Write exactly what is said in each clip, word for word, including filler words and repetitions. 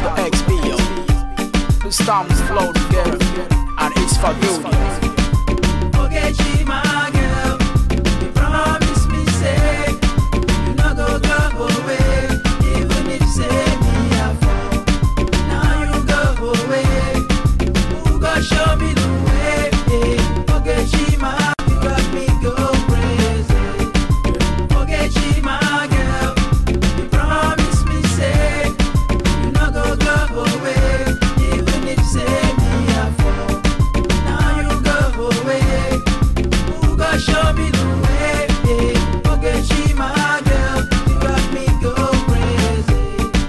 the X B, yo. This time we flow together, and it's for you, yo. Okay, she my girl. You promise me, say you not go go away, even if say me I fall. Now you go away. Who go show me the way? Okay, she my, you got me go crazy. Okay, she my girl. You promise me, say you not go go away, even if say me I fall. Now you go away. Who go show me the way? Okay, she my girl. You got me go crazy.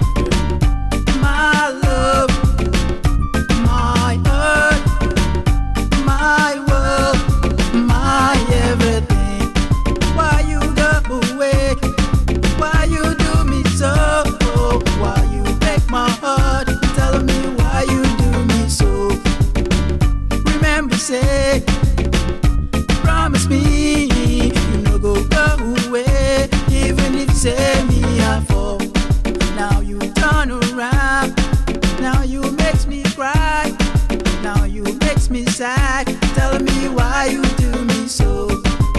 My love, my heart, my world, my everything. Why you go away? Why you do me so? Why you break my heart? Tell me why you do me so. Remember, say, promise me you no go go away, even if say me I fall. Now you turn around, now you makes me cry, now you makes me sad. Tell me why you do me so.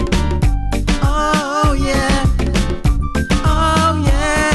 Oh yeah, oh yeah,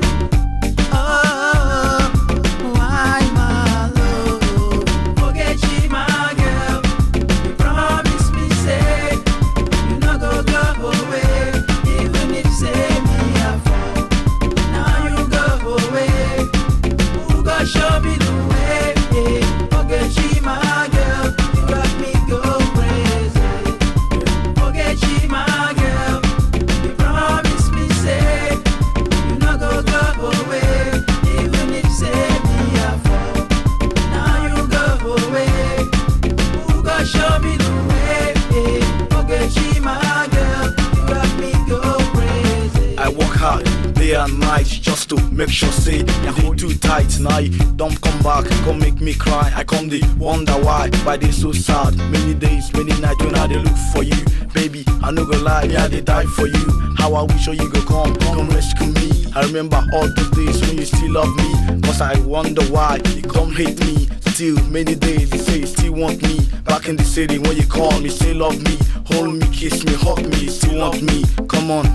oh, why my love? Okay, she my girl. You promise me, say you not go go away, even if say me I fall. Now you go away. Who go show me the way? Okay, she my girl. You got me go crazy. Okay, she my girl. You promise me, say you not go go away, even if say me I fall. Now you go away. Who go show me the way? Okay, she my girl. You got me go crazy. I work hard day and night just to make sure say you hold too tight. Now you don't come back, come make me cry. I come dey wonder why, why they so sad. Many days, many nights when I dey look for you, baby. I no go lie, me I dey die for you. How I wish you go come, come rescue me. I remember all those days when you still love me, cause I wonder why you come hate me. Still many days you say you still want me. Back in the city when you call me, say love me, hold me, kiss me, hug me, still want me. Come on.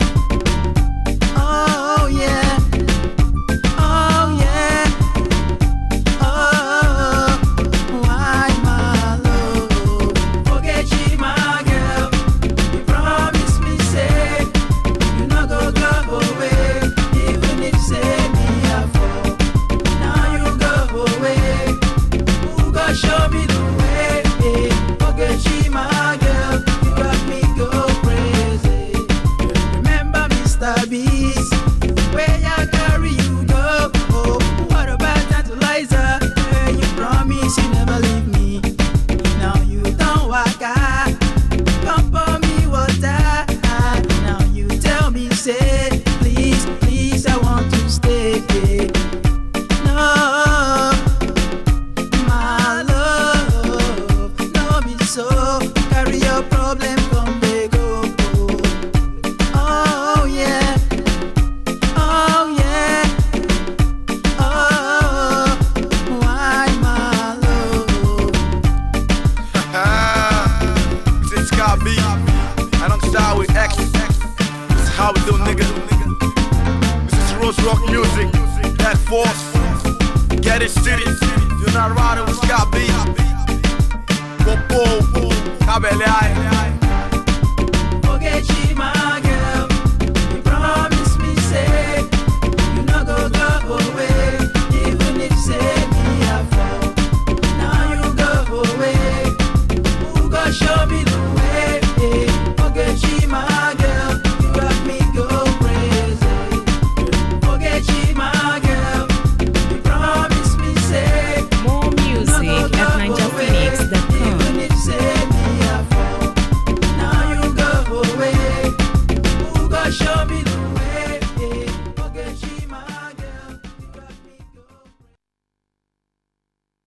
Oh yeah, oh yeah, oh, why my love? Okay, she my girl. You promise me, say you not go go away, even if say me I fall. Now you go away. Who go show me the way? Okay, she my girl. You got me go crazy. Remember Mister Beast, where I carry you go. Oh, what about Tantalizer? Hey, you promise you never leave me. Now you don't walk out. Come pour me water. Now you tell me, say, please, please, I want to stay. No, my love, no be so. Carry your problem, come they go. Oh yeah. Oh yeah, oh, why my love? This is Scott B, and I'm style with X. This is how we do, nigga. This is Rose Rock music, that force. Get it, city. You're not riding with Scott B. Whoa, whoa, whoa. Kabele, aye.